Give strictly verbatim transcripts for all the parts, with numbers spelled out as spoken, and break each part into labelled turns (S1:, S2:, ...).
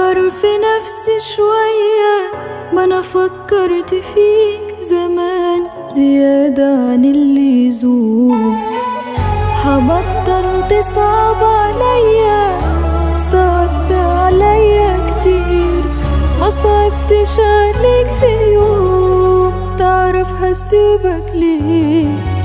S1: هفكر في نفسي شوية، ما انا فكرت فيك زمان زيادة عن اللزوم. هبطل تصعب عليا، صعبت عليا كتير، ما صعبتش عليك في يوم. تعرف هسيبك ليه؟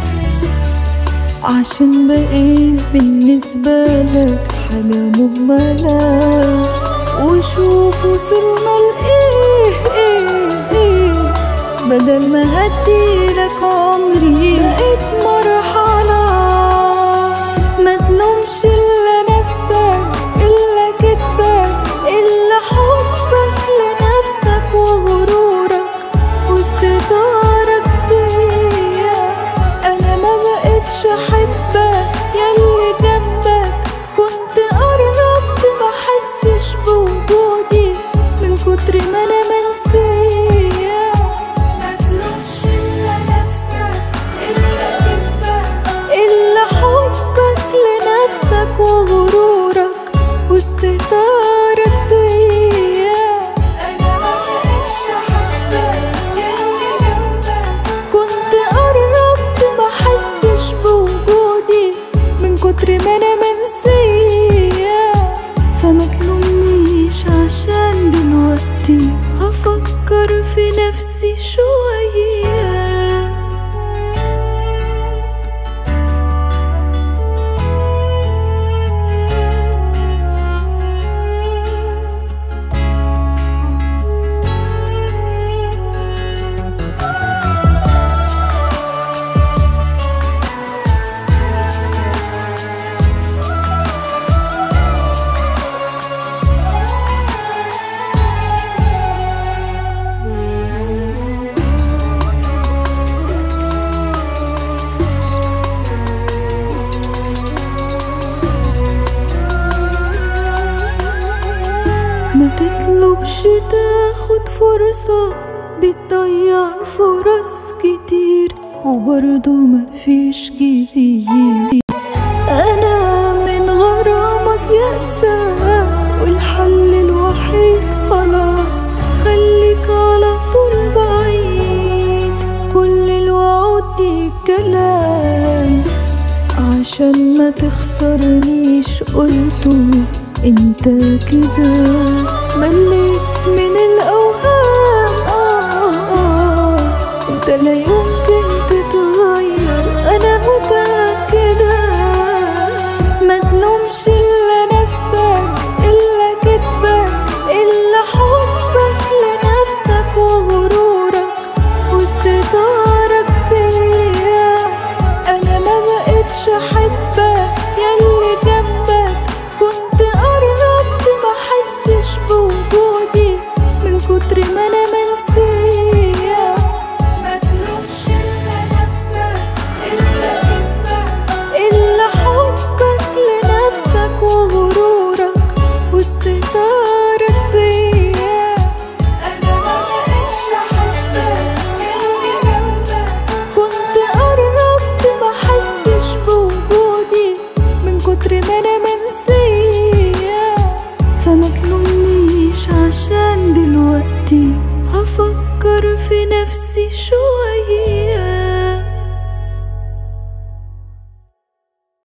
S1: عشان بقيت بالنسبة لك حاجة مهملة، وشوف وصلنا لإيه إيه إيه. بدل ما هديلك عمري بقيت مرحلة. ما تلومش إلا نفسك، إلا كدبك، إلا حبك لنفسك وغرورك واستهتارك بيا. أنا ما بقتش أحبك ياللي جنبك، كنت قربت ما حسش بوجودي من كتر ما أنا منسية. ما تلومش إلا نفسك، إلا كدبك، إلا حبك لنفسك وغرورك واستهتارك بيا. أنا ما بقتش أحبك ياللي جنبك، كنت قربت ما حسش بوجودي من كتر ما أنا منسية. فما تلومنيش عشان دلوقتي هفكر في نفسي شوية. ما تطلبش تاخد فرصة، بتضيع فرص كتير وبرضه مفيش جديد. أنا من غرامك يأسى، والحل الوحيد خلاص خليك على طول بعيد. كل الوعود دي كلام عشان ما تخسرنيش، قلته انت كده مليت من الأوهام. آه آه انت لا يمكن تتغير، أنا متأكدة. ما تلومش إلا نفسك، إلا كدبك، إلا حبك لنفسك وغرورك واستهتارك بيا. أنا ما بقتش أحبك ياللي جنبك، كنت قربت ما حسش بوجودي من كتر ما أنا منسية. ما تلومش إلا نفسك، إلا كدبك، إلا حبك لنفسك وغرورك واستهتارك بيا. أنا ما بقتش أحبك ياللي جنبك، كنت قربت ما حسش بوجودي من كتر ما أنا منسية. فما تلومنيش عشان دلوقتي هفكر في نفسي شوية.